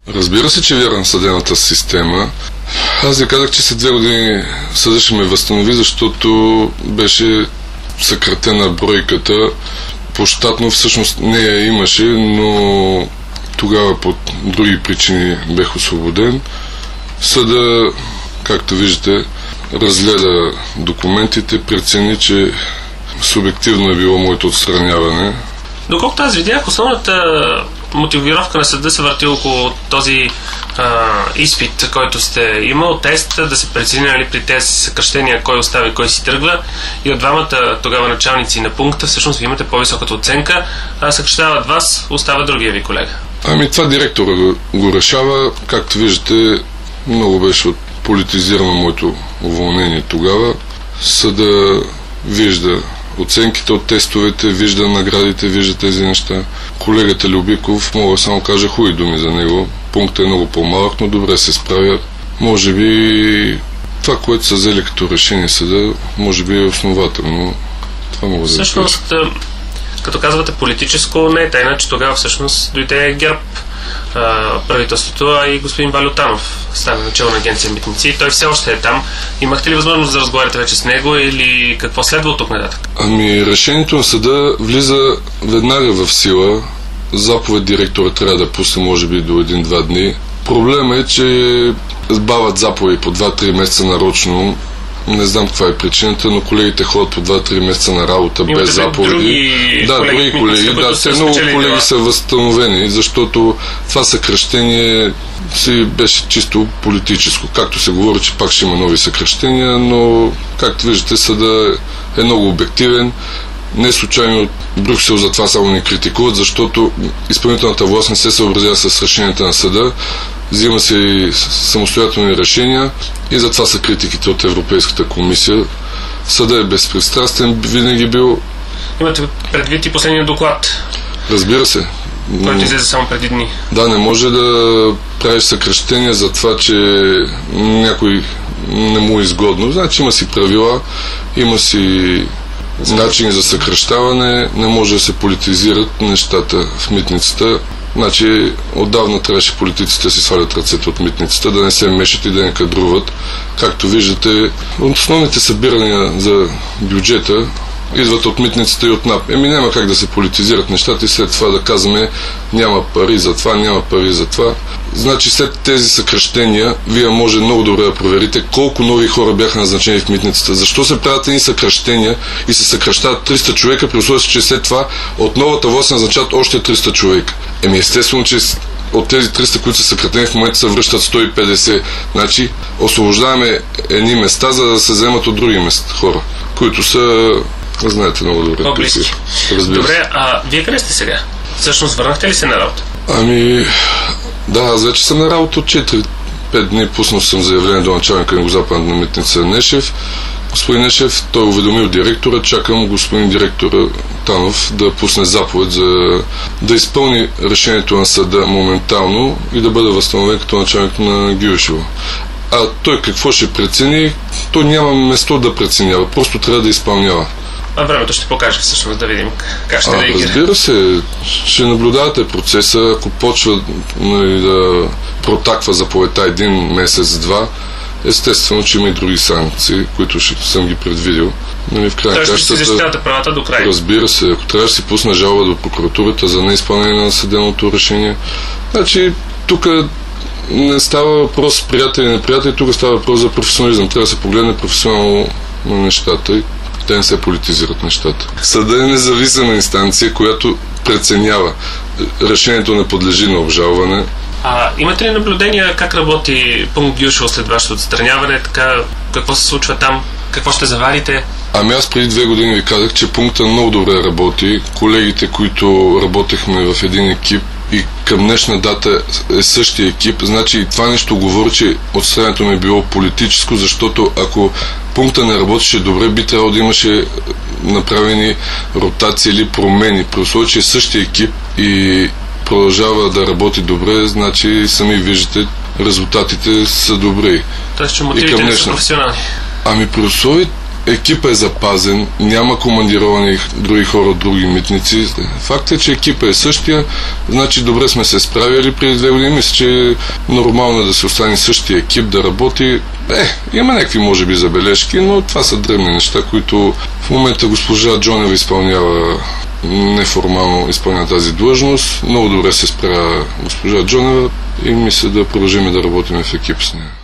Разбира се, че вярвам в съдебната система. Аз ви казах, че след 2 години съдът ще ме възстанови, защото беше съкратена бройката. По-щатно всъщност не я имаше, но тогава по други причини бех освободен. Съда, както виждате, разгледа документите, прецени, че субективно е било моето отстраняване. Доколкото аз видях, основната мотивировка на съда се върти около този изпит, който сте имал, тест, да се прецени при тези съкръщения кой остави, кой си тръгва, и от двамата тогава началници на пункта всъщност ви имате по-високата оценка, съкръщават вас, остава другия ви колега. Това директора го решава. Както виждате, много беше политизирано моето уволнение тогава. Съда вижда оценките от тестовете, вижда наградите, вижда тези неща. Колегата Любиков, мога само кажа хубави думи за него. Пунктът е много по-малък, но добре се справя. Може би това, което са взели като решение съда, може би е основателно. Това мога да кажа. Всъщност, като казвате политическо, не е тайна, че тогава всъщност дойде ГЕРБ правителството, а и господин Валютанов стана начало на агенция Митници. Той все още е там. Имахте ли възможност да разговаряте вече с него или какво следва от тук нататък? Решението на съда влиза веднага в сила. Заповед директора трябва да пусне може би до 1-2 дни. Проблемът е, че сбавят заповеди по 2-3 месеца нарочно. Не знам каква е причината, но колегите ходят по 2-3 месеца на работа без заповеди. Други колеги. Много колеги са възстановени, защото това съкращение си беше чисто политическо. Както се говори, че пак ще има нови съкращения, но както виждате, съда е много обективен. Не случайно от Брюксел за това само не критикуват, защото изпълнителната власт не се съобразява с решенията на съда, взима се и самостоятелни решения и затова са критиките от Европейската комисия. Съда е безпристрастен, винаги бил. Имате предвид и последния доклад? Разбира се. Който излезе само преди дни. Да, не може да правиш съкращения за това, че някой не му е изгодно. Значи има си правила, има си начини за съкращаване, не може да се политизират нещата в митницата. Значи отдавна трябваше политиците да си свалят ръцете от митницата, да не се мешат и да не кадруват. Както виждате, основните събирания за бюджета идват от митницата и от НАП. Няма как да се политизират нещата и след това да казваме няма пари за това, няма пари за това. Значи след тези съкращения вие може много добре да проверите колко нови хора бяха назначени в митницата. Защо се правят едни съкращения и се съкращават 300 човека, при условие, че след това от новата власт се назначават още 300 човека. Естествено, че от тези 300, които са съкратени в момента, се връщат 150. Значи освобождаваме едни места, за да се вземат от други места хора, които са, знаете много добре. По-близки. Добре, вие къде сте сега? Всъщност върнахте ли се на работа? Да, аз вече съм на работа от 4-5 дни. Пуснал съм заявление до началника на Югозападна митница Нешев. Господин Нешев, той уведомил директора, чакам господин директора Танов да пусне заповед за да изпълни решението на съда моментално и да бъде възстановен като началник на Гюешево. А той какво ще прецени? Той няма место да преценява, просто трябва да изпълнява. Времето ще покаже всъщност, да видим как ще реагира. Разбира се, ще наблюдавате процеса. Ако почва да протаква заповедта 1 месец-2, естествено, че има и други санкции, които съм ги предвидил. В крайна ще си защитавате правата до края. Разбира се, ако трябва да си пусна жалба до прокуратурата за неизпълнение на съдебното решение. Значи, тук не става въпрос приятели и неприятели, тук става въпрос за професионализъм. Трябва да се погледне професионално на нещата и те не се политизират нещата. Съда е независима инстанция, която преценява. Решението не подлежи на обжалване. Имате ли наблюдения как работи пункт Гюешево след вашето отстраняване? Какво се случва там? Какво ще заварите? Аз преди 2 години ви казах, че пунктът много добре работи. Колегите, които работехме в един екип и към днешна дата е същия екип, значи това нещо говори, че отстранението ми е било политическо, защото ако пункта не работеше добре, би трябвало да имаше направени ротации или промени. При условие, че е същия екип и продължава да работи добре, значи сами виждате, резултатите са добри. Тоест, че мотивите не са професионални. При условие, екипът е запазен, няма командировани други хора от други митници. Факт е, че екипът е същия, значи добре сме се справили преди 2 години. Мисля, че е нормално да се остане същия екип, да работи. Има някакви, може би, забележки, но това са дребни неща, които в момента госпожа Джонева изпълнява неформално изпълнява тази длъжност. Много добре се справя госпожа Джонева и мисля да продължим да работим в екип с нея.